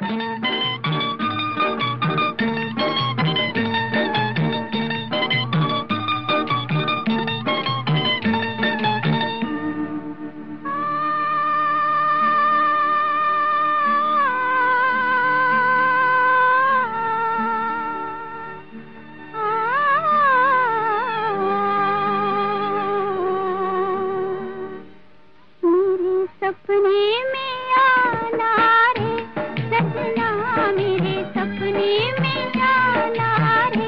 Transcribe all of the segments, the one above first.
सपने में आना रे सजना, मेरे सपने में आना रे।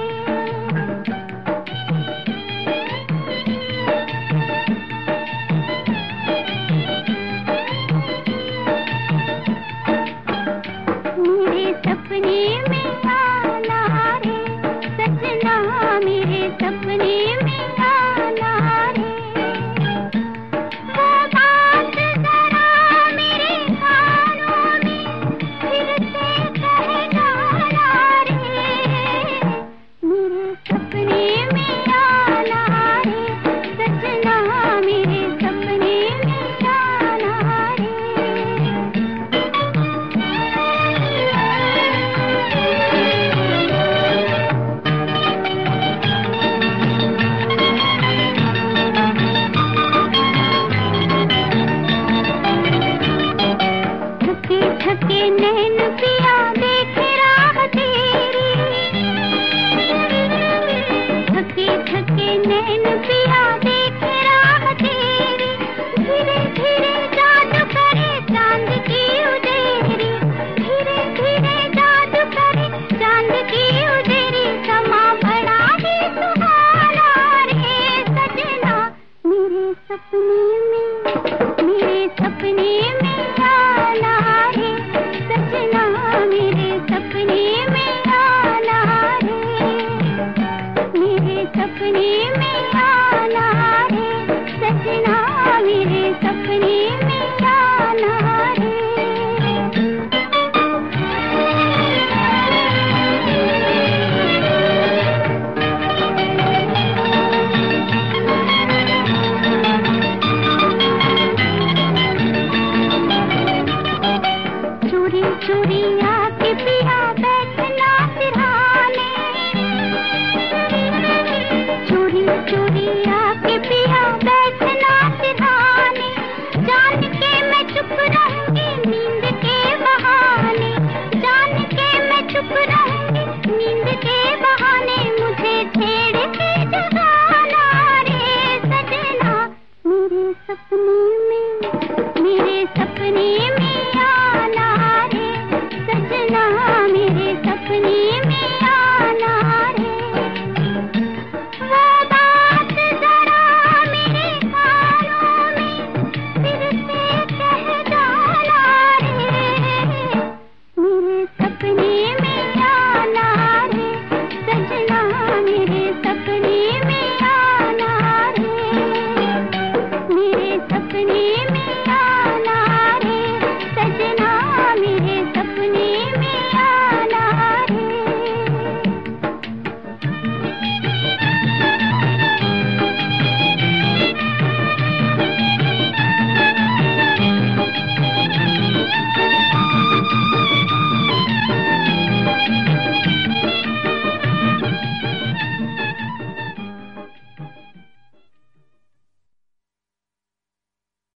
मेरे सपने में आना रे सजना, मेरे सपने में आना रे। थके नैन पिया देखे राह तेरी, थके थके नैन पिया देखे राह तेरी। धीरे धीरे जादू करे चांद की उदेरी, धीरे धीरे जादू करे चांद की उदेरी। समा बड़ा ही सुहाना रे सजना, मेरे सपने में, मेरे सपने में आना रे सजना, मेरे सपने में आना रे। मेरे सपने में आना रे सजना, मेरे सपने में आना रे। चोरी चोरी आके पिया